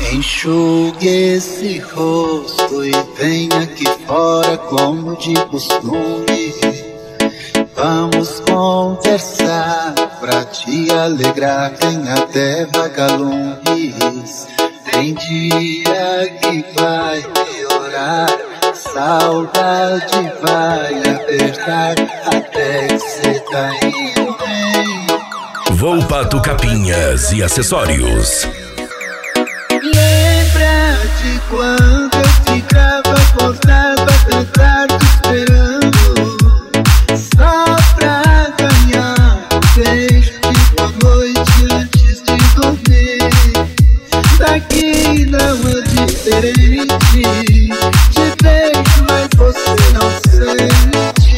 Enxugue esse rosto e venha aqui fora como de costume. Vamos conversar pra te alegrar, tem até vagalumes. Tem dia que vai piorar, saudade vai apertar, até que cê tá indo bem. Volpato Capinhas e Acessórios. Lembra de quando eu ficava acordado a tentar te esperando, só pra ganhar um beijo de boa noite antes de dormir. Daqui não é diferente, te vejo mas você não sente.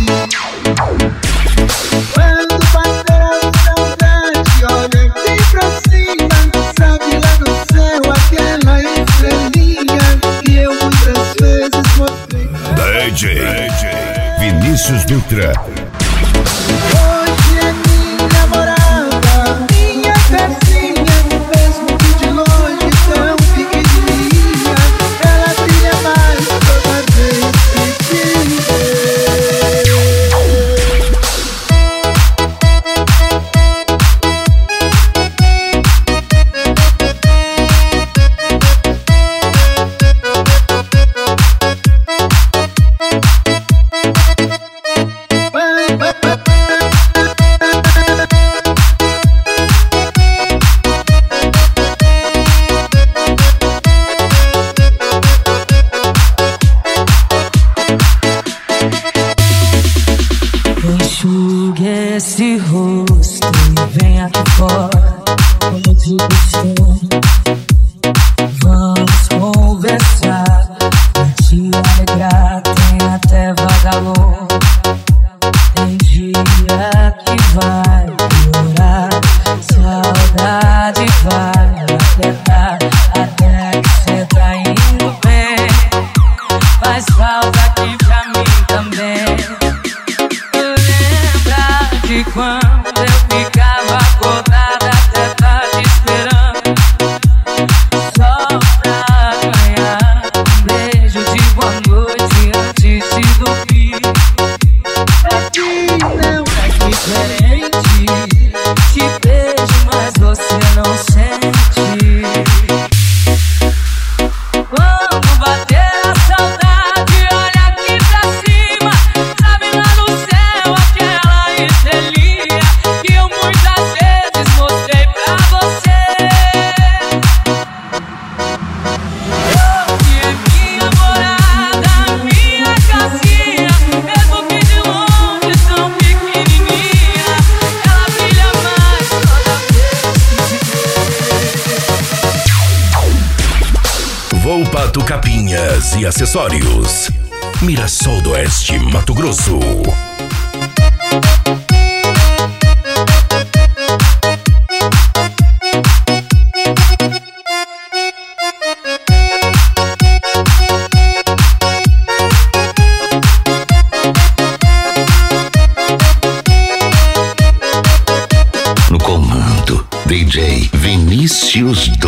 Quando bater a saudade, olha aqui pra cima, sabe lá no céu aquela estrelinha que eu muitas vezes mostrei. DJ Vinícius Dutra. Hoje é minha namorada, minha pecinha, mesmo que de longe tão pequenininha, ela brilha mais toda vez que te vê. Enxugue esse rosto e vem aqui fora, como de costume. Vamos conversar, pra te alegrar, tem até vagalume. Tem dia que vai piorar, saudade vai apertar, até que cê tá indo bem. Faz falta aqui pra mim também. De quando eu ficava acordada até tarde esperando, só pra ganhar um beijo de boa noite antes de dormir. Aqui não é diferente, te beijo mas você não sente. Quando bater a saudade, olha aqui pra cima, sabe lá no céu aquela estrelinha que eu muitas vezes mostrei pra você. Hoje é minha morada, minha casinha, mesmo que de longe tão pequenininha, ela brilha mais toda vez que te vê. Volpato Capinhas e Acessórios. Mirassol do Oeste, Mato Grosso. No comando, DJ Vinícius